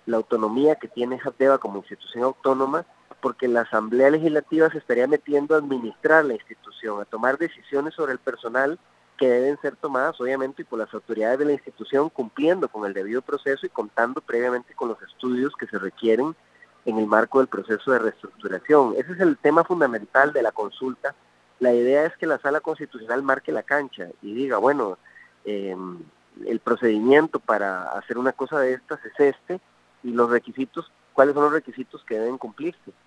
la autonomía que tiene Habdeba como institución autónoma, porque la Asamblea Legislativa se estaría metiendo a administrar la institución, a tomar decisiones sobre el personal que deben ser tomadas, obviamente, y por las autoridades de la institución, cumpliendo con el debido proceso y contando previamente con los estudios que se requieren en el marco del proceso de reestructuración. Ese es el tema fundamental de la consulta. La idea es que la Sala Constitucional marque la cancha y diga, bueno, el procedimiento para hacer una cosa de estas es este, y los requisitos, ¿cuáles son los requisitos que deben cumplirse?